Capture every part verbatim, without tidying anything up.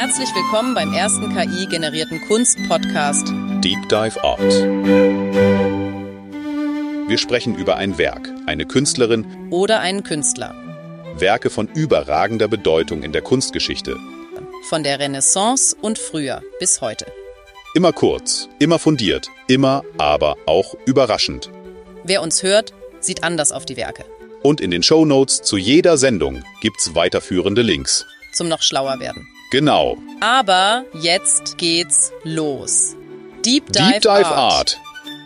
Herzlich willkommen beim ersten K I-generierten Kunst-Podcast Deep Dive Art. Wir sprechen über ein Werk, eine Künstlerin oder einen Künstler. Werke von überragender Bedeutung in der Kunstgeschichte. Von der Renaissance und früher bis heute. Immer kurz, immer fundiert, immer, aber auch überraschend. Wer uns hört, sieht anders auf die Werke. Und in den Shownotes zu jeder Sendung gibt's weiterführende Links. Zum noch schlauer werden. Genau. Aber jetzt geht's los. Deep Dive, Deep Dive Art. Art.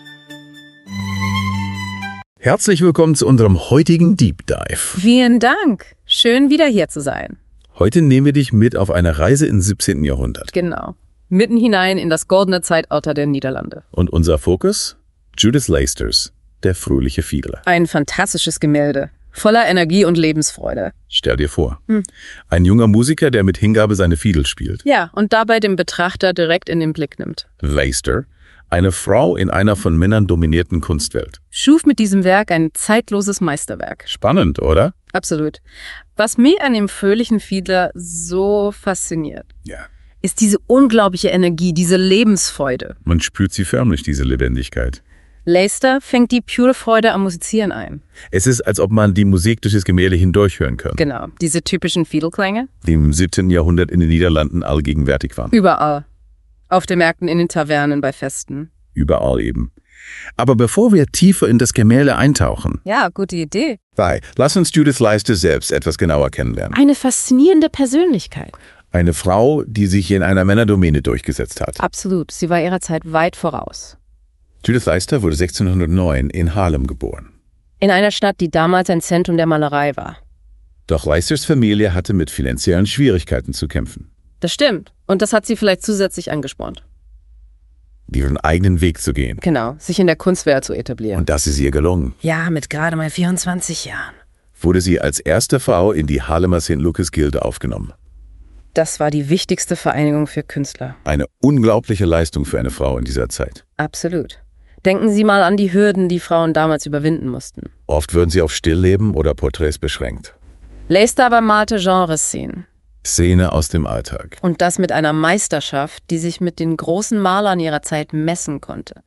Herzlich willkommen zu unserem heutigen Deep Dive. Vielen Dank. Schön, wieder hier zu sein. Heute nehmen wir dich mit auf eine Reise ins siebzehnten. Jahrhundert. Genau. Mitten hinein in das goldene Zeitalter der Niederlande. Und unser Fokus? Judith Leisters, der fröhliche Fiedler. Ein fantastisches Gemälde. Voller Energie und Lebensfreude. Stell dir vor, hm. ein junger Musiker, der mit Hingabe seine Fiedel spielt. Ja, und dabei den Betrachter direkt in den Blick nimmt. Leister, eine Frau in einer von Männern dominierten Kunstwelt. Schuf mit diesem Werk ein zeitloses Meisterwerk. Spannend, oder? Absolut. Was mich an dem fröhlichen Fiedler so fasziniert, ja. ist diese unglaubliche Energie, diese Lebensfreude. Man spürt sie förmlich, diese Lebendigkeit. Leister fängt die pure Freude am Musizieren ein. Es ist, als ob man die Musik durch das Gemälde hindurch hören könnte. Genau, diese typischen Fiedelklänge. Die im siebzehnten. Jahrhundert in den Niederlanden allgegenwärtig waren. Überall. Auf den Märkten, in den Tavernen, bei Festen. Überall eben. Aber bevor wir tiefer in das Gemälde eintauchen, ja, gute Idee. Bei, lass uns Judith Leister selbst etwas genauer kennenlernen. Eine faszinierende Persönlichkeit. Eine Frau, die sich in einer Männerdomäne durchgesetzt hat. Absolut, sie war ihrer Zeit weit voraus. Judith Leister wurde sechzehnhundertneun in Haarlem geboren. In einer Stadt, die damals ein Zentrum der Malerei war. Doch Leisters Familie hatte mit finanziellen Schwierigkeiten zu kämpfen. Das stimmt. Und das hat sie vielleicht zusätzlich angespornt. Ihren eigenen Weg zu gehen. Genau, sich in der Kunstwelt zu etablieren. Und das ist ihr gelungen. Ja, mit gerade mal vierundzwanzig Jahren. Wurde sie als erste Frau in die Haarlemer Sankt Lucas Gilde aufgenommen. Das war die wichtigste Vereinigung für Künstler. Eine unglaubliche Leistung für eine Frau in dieser Zeit. Absolut. Denken Sie mal an die Hürden, die Frauen damals überwinden mussten. Oft würden sie auf Stillleben oder Porträts beschränkt. Leister aber malte Genreszenen. Szene aus dem Alltag. Und das mit einer Meisterschaft, die sich mit den großen Malern ihrer Zeit messen konnte.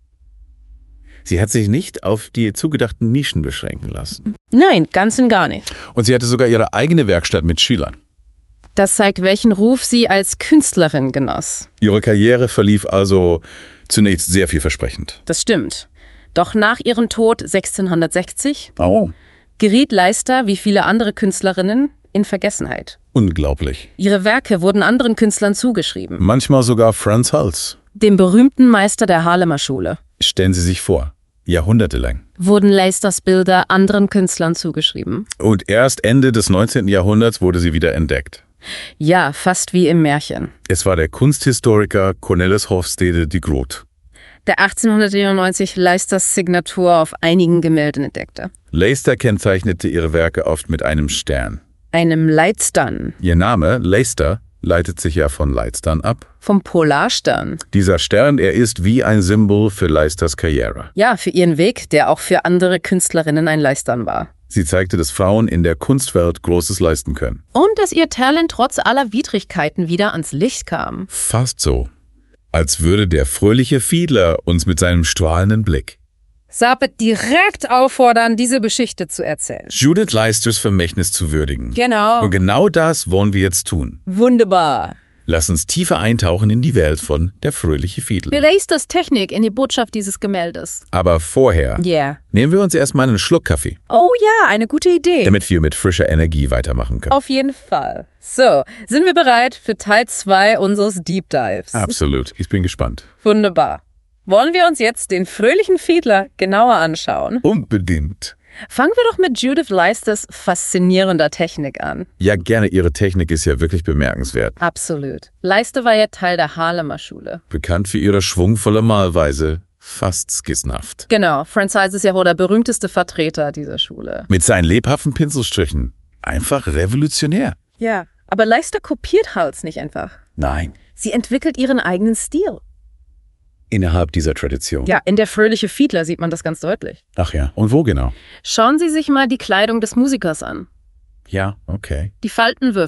Sie hat sich nicht auf die zugedachten Nischen beschränken lassen. Nein, ganz und gar nicht. Und sie hatte sogar ihre eigene Werkstatt mit Schülern. Das zeigt, welchen Ruf sie als Künstlerin genoss. Ihre Karriere verlief also zunächst sehr vielversprechend. Das stimmt. Doch nach ihrem Tod sechzehnhundertsechzig oh. geriet Leister, wie viele andere Künstlerinnen, in Vergessenheit. Unglaublich. Ihre Werke wurden anderen Künstlern zugeschrieben. Manchmal sogar Frans Hals, dem berühmten Meister der Haarlemer Schule. Stellen Sie sich vor, jahrhundertelang wurden Leisters Bilder anderen Künstlern zugeschrieben. Und erst Ende des neunzehnten. Jahrhunderts wurde sie wieder entdeckt. Ja, fast wie im Märchen. Es war der Kunsthistoriker Cornelis Hofstede de Groot, der achtzehnhundertvierundneunzig Leisters Signatur auf einigen Gemälden entdeckte. Leister kennzeichnete ihre Werke oft mit einem Stern. Einem Leitstern. Ihr Name, Leister, leitet sich ja von Leitstern ab. Vom Polarstern. Dieser Stern, er ist wie ein Symbol für Leisters Karriere. Ja, für ihren Weg, der auch für andere Künstlerinnen ein Leistern war. Sie zeigte, dass Frauen in der Kunstwelt Großes leisten können. Und dass ihr Talent trotz aller Widrigkeiten wieder ans Licht kam. Fast so. Als würde der fröhliche Fiedler uns mit seinem strahlenden Blick Sapet direkt auffordern, diese Geschichte zu erzählen. Judith Leisters Vermächtnis zu würdigen. Genau. Und genau das wollen wir jetzt tun. Wunderbar. Lass uns tiefer eintauchen in die Welt von Der fröhliche Fiedler. Wir Leisters Technik in die Botschaft dieses Gemäldes. Aber vorher Ja. Yeah. nehmen wir uns erstmal einen Schluck Kaffee, Oh ja, eine gute Idee. damit wir mit frischer Energie weitermachen können. Auf jeden Fall. So, sind wir bereit für Teil zwei unseres Deep Dives? Absolut. Ich bin gespannt. Wunderbar. Wollen wir uns jetzt den fröhlichen Fiedler genauer anschauen? Unbedingt. Fangen wir doch mit Judith Leisters faszinierender Technik an. Ja, gerne. Ihre Technik ist ja wirklich bemerkenswert. Absolut. Leister war ja Teil der Haarlemer Schule. Bekannt für ihre schwungvolle Malweise, fast skizzenhaft. Genau, Frans Hals ist ja wohl der berühmteste Vertreter dieser Schule. Mit seinen lebhaften Pinselstrichen. Einfach revolutionär. Ja, aber Leister kopiert Hals nicht einfach. Nein. Sie entwickelt ihren eigenen Stil. Innerhalb dieser Tradition. Ja, in Der fröhliche Fiedler sieht man das ganz deutlich. Ach ja. Und wo genau? Schauen Sie sich mal die Kleidung des Musikers an. Ja, okay. Die Faltenwürfe,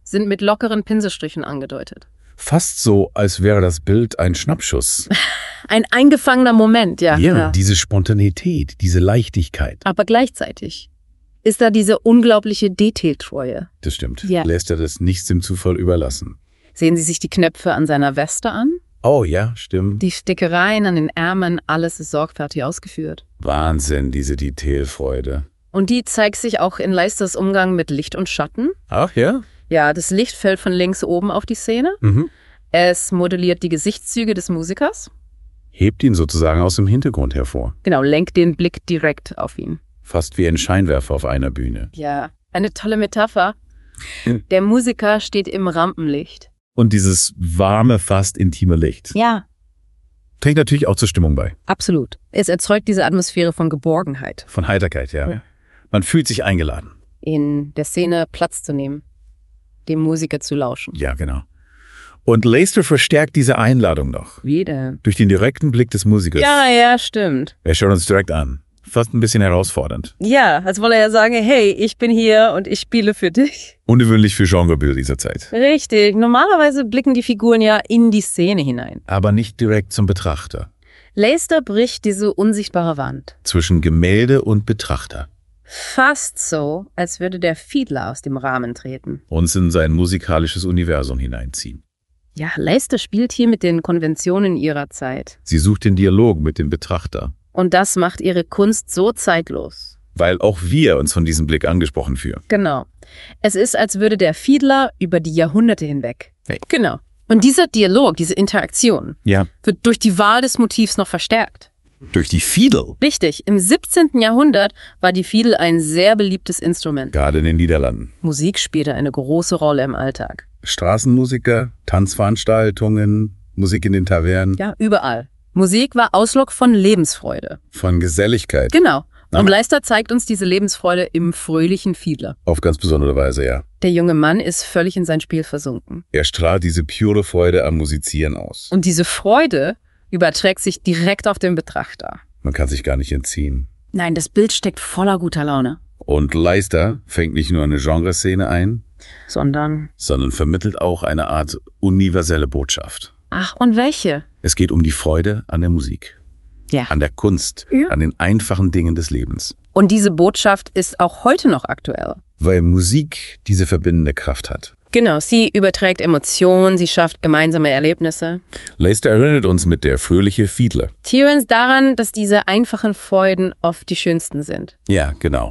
sind mit lockeren Pinselstrichen angedeutet. Fast so, als wäre das Bild ein Schnappschuss. Ein eingefangener Moment, ja. Ja, diese Spontanität, diese Leichtigkeit. Aber gleichzeitig ist da diese unglaubliche Detailtreue. Das stimmt. Ja. Lässt er das nichts dem Zufall überlassen. Sehen Sie sich die Knöpfe an seiner Weste an? Oh ja, stimmt. Die Stickereien an den Ärmeln, alles ist sorgfältig ausgeführt. Wahnsinn, diese Detailfreude. Und die zeigt sich auch in Leisters Umgang mit Licht und Schatten. Ach ja? Ja, das Licht fällt von links oben auf die Szene. Mhm. Es modelliert die Gesichtszüge des Musikers. Hebt ihn sozusagen aus dem Hintergrund hervor. Genau, lenkt den Blick direkt auf ihn. Fast wie ein Scheinwerfer auf einer Bühne. Ja, eine tolle Metapher. Hm. Der Musiker steht im Rampenlicht. Und dieses warme, fast intime Licht. Ja, Trägt natürlich auch zur Stimmung bei. absolut. Es erzeugt diese Atmosphäre von Geborgenheit, Von Heiterkeit, ja. Ja. Man fühlt sich eingeladen. in der Szene Platz zu nehmen, dem Musiker zu lauschen. Ja, genau. Und Leicester verstärkt diese Einladung noch. Wieder. Durch den direkten Blick des Musikers. Ja, ja, stimmt. Er schaut uns direkt an. Fast ein bisschen herausfordernd. Ja, als wolle er sagen, hey, ich bin hier und ich spiele für dich. Ungewöhnlich für Genrebild dieser Zeit. Richtig. Normalerweise blicken die Figuren ja in die Szene hinein. Aber nicht direkt zum Betrachter. Leicester bricht diese unsichtbare Wand. Zwischen Gemälde und Betrachter. Fast so, als würde der Fiedler aus dem Rahmen treten. Uns in sein musikalisches Universum hineinziehen. Ja, Leicester spielt hier mit den Konventionen ihrer Zeit. Sie sucht den Dialog mit dem Betrachter. Und das macht ihre Kunst so zeitlos. Weil auch wir uns von diesem Blick angesprochen fühlen. Genau. Es ist, als würde der Fiedler über die Jahrhunderte hinweg. Hey. Genau. Und dieser Dialog, diese Interaktion, Ja. wird durch die Wahl des Motivs noch verstärkt. Durch die Fiedel. Richtig, im siebzehnten Jahrhundert war die Fiedel ein sehr beliebtes Instrument. Gerade in den Niederlanden. Musik spielte eine große Rolle im Alltag. Straßenmusiker, Tanzveranstaltungen, Musik in den Tavernen. Ja, überall. Musik war Ausdruck von Lebensfreude. Von Geselligkeit. Genau. Und Aber- Leicester zeigt uns diese Lebensfreude im fröhlichen Fiedler. Auf ganz besondere Weise, ja. Der junge Mann ist völlig in sein Spiel versunken. Er strahlt diese pure Freude am Musizieren aus. Und diese Freude überträgt sich direkt auf den Betrachter. Man kann sich gar nicht entziehen. Nein, das Bild steckt voller guter Laune. Und Leicester fängt nicht nur eine Genreszene ein, Sondern, sondern vermittelt auch eine Art universelle Botschaft. ach, und welche? Es geht um die Freude an der Musik, Ja. an der Kunst, Ja. an den einfachen Dingen des Lebens. Und diese Botschaft ist auch heute noch aktuell. Weil Musik diese verbindende Kraft hat. Genau, sie überträgt Emotionen, sie schafft gemeinsame Erlebnisse. Leicester erinnert uns mit der fröhliche Fiedler. Tyrens daran, dass diese einfachen Freuden oft die schönsten sind. Ja, genau.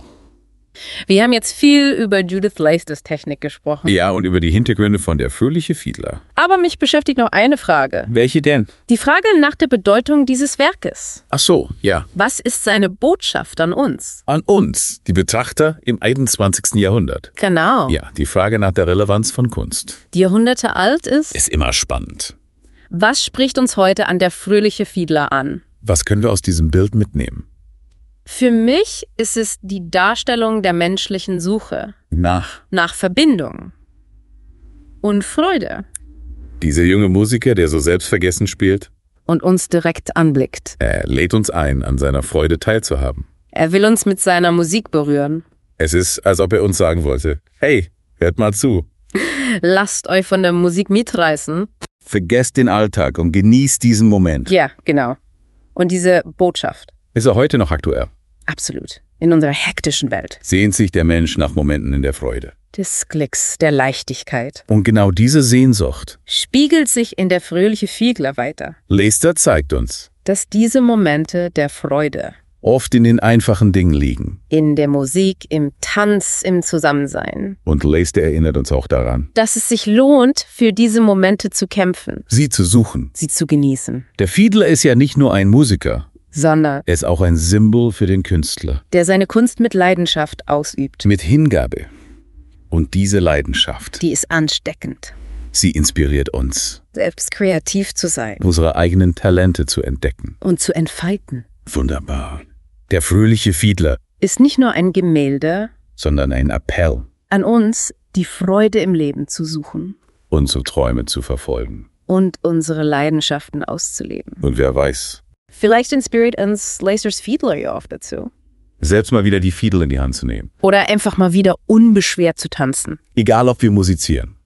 Wir haben jetzt viel über Judith Leicesters Technik gesprochen. Ja, und über die Hintergründe von der fröhliche Fiedler. Aber mich beschäftigt noch eine Frage. Welche denn? Die Frage nach der Bedeutung dieses Werkes. Ach so, ja. Was ist seine Botschaft an uns? An uns, die Betrachter im einundzwanzigsten Jahrhundert. Genau. Ja, die Frage nach der Relevanz von Kunst. Die Jahrhunderte alt ist. Ist immer spannend. Was spricht uns heute an der fröhliche Fiedler an? Was können wir aus diesem Bild mitnehmen? Für mich ist es die Darstellung der menschlichen Suche Nach nach Verbindung und Freude dieser junge Musiker, der so selbstvergessen spielt, und uns direkt anblickt. er lädt uns ein, an seiner Freude teilzuhaben. Er will uns mit seiner Musik berühren. Es ist, als ob er uns sagen wollte, hey, hört mal zu. Lasst euch von der Musik mitreißen. Vergesst den Alltag und genießt diesen Moment. Ja, genau. Und diese Botschaft. Ist er heute noch aktuell? Absolut. In unserer hektischen Welt. Sehnt sich der Mensch nach Momenten in der Freude. Des Glücks, der Leichtigkeit. Und genau diese Sehnsucht, Spiegelt sich in der fröhliche Fiedler weiter. Leicester zeigt uns, Dass diese Momente der Freude oft in den einfachen Dingen liegen. in der Musik, im Tanz, im Zusammensein. Und Leicester erinnert uns auch daran, Dass es sich lohnt, für diese Momente zu kämpfen, sie zu suchen. sie zu genießen. Der Fiedler ist ja nicht nur ein Musiker, Sondern er ist auch ein Symbol für den Künstler. der seine Kunst mit Leidenschaft ausübt. Mit Hingabe. Und diese Leidenschaft, Die ist ansteckend. sie inspiriert uns, Selbst kreativ zu sein unsere eigenen Talente zu entdecken. und zu entfalten. Wunderbar. Der fröhliche Fiedler, Ist nicht nur ein Gemälde sondern ein Appell, an uns, die Freude im Leben zu suchen unsere Träume zu verfolgen. und unsere Leidenschaften auszuleben. Und wer weiß, Vielleicht inspiriert uns Leicesters Fiedler ja auch dazu. selbst mal wieder die Fiedel in die Hand zu nehmen. Oder einfach mal wieder unbeschwert zu tanzen. Egal, ob wir musizieren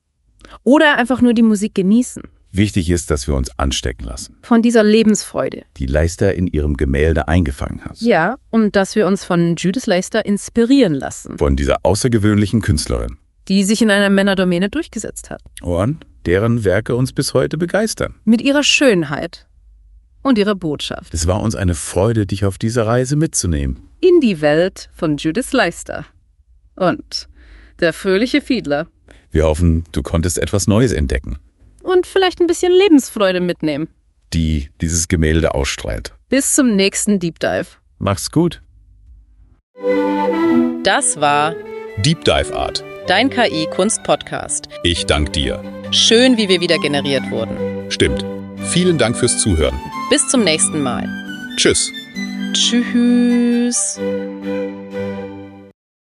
Oder einfach nur die Musik genießen. Wichtig ist, dass wir uns anstecken lassen, Von dieser Lebensfreude. die Leicester in ihrem Gemälde eingefangen hat. Ja, und dass wir uns von Judith Leicester inspirieren lassen, Von dieser außergewöhnlichen Künstlerin. die sich in einer Männerdomäne durchgesetzt hat. Und deren Werke uns bis heute begeistern. Mit ihrer Schönheit und ihrer Botschaft. Es war uns eine Freude, dich auf diese Reise mitzunehmen. In die Welt von Judith Leicester. Und der fröhliche Fiedler. Wir hoffen, du konntest etwas Neues entdecken, Und vielleicht ein bisschen Lebensfreude mitnehmen. die dieses Gemälde ausstrahlt. Bis zum nächsten Deep Dive. Mach's gut. Das war Deep Dive Art. dein K I-Kunst-Podcast. Ich danke dir. Schön, wie wir wieder generiert wurden. Stimmt. Vielen Dank fürs Zuhören. Bis zum nächsten Mal. Tschüss. Tschüss.